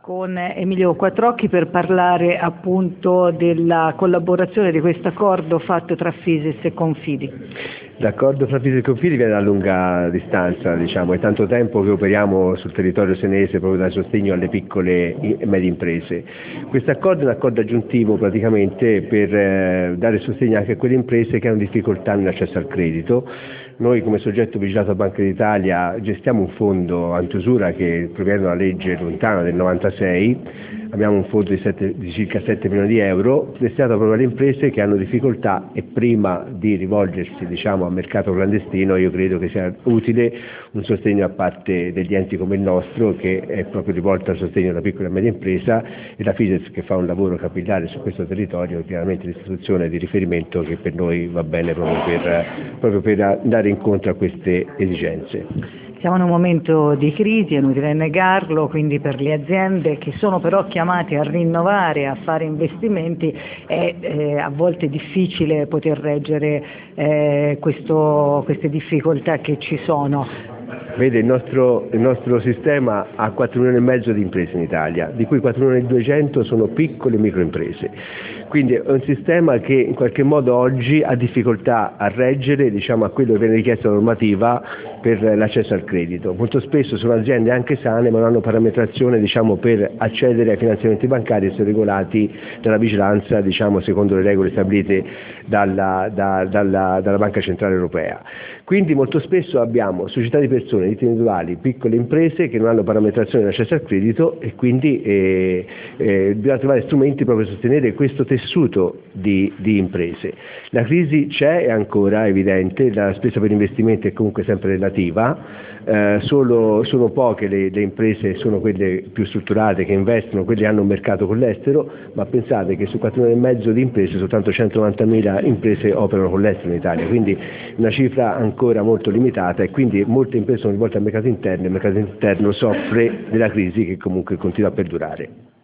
con Emilio Quattrocchi per parlare appunto della collaborazione di questo accordo fatto tra FISIS e Confidi. L'accordo fra FISIS e Confidi viene da lunga distanza, è tanto tempo che operiamo sul territorio senese proprio da sostegno alle piccole e medie imprese. Questo accordo è un accordo aggiuntivo praticamente per dare sostegno anche a quelle imprese che hanno difficoltà nell'accesso al credito. Noi come soggetto vigilato da Banca d'Italia gestiamo un fondo antiusura che proviene da una legge lontana del 96. Abbiamo un fondo di circa 7 milioni di euro destinato proprio alle imprese che hanno difficoltà e prima di rivolgersi al mercato clandestino io credo che sia utile un sostegno da parte degli enti come il nostro che è proprio rivolto al sostegno della piccola e media impresa e la FISIS che fa un lavoro capillare su questo territorio è chiaramente l'istituzione di riferimento che per noi va bene proprio per andare incontro a queste esigenze. Siamo in un momento di crisi, è inutile negarlo, quindi per le aziende che sono però chiamate a rinnovare, a fare investimenti, è a volte difficile poter reggere queste difficoltà che ci sono. Vede, il nostro sistema ha 4 milioni e mezzo di imprese in Italia, di cui 4 milioni e 200 sono piccole e microimprese. Quindi è un sistema che in qualche modo oggi ha difficoltà a reggere a quello che viene richiesto dalla normativa per l'accesso al credito. Molto spesso sono aziende anche sane ma non hanno parametrazione per accedere ai finanziamenti bancari e sono regolati dalla vigilanza secondo le regole stabilite dalla Banca Centrale Europea. Quindi molto spesso abbiamo società di persone, ditte individuali, piccole imprese che non hanno parametrazione di accesso al credito e quindi bisogna trovare strumenti proprio per sostenere questo tessuto di imprese. La crisi c'è, è ancora evidente, la spesa per investimenti è comunque sempre relativa, sono poche le imprese, sono quelle più strutturate che investono, quelle che hanno un mercato con l'estero, ma pensate che su 4 milioni e mezzo di imprese soltanto 190.000 imprese operano con l'estero in Italia, quindi una cifra ancora molto limitata e quindi molte imprese sono rivolte al mercato interno e il mercato interno soffre della crisi che comunque continua a perdurare.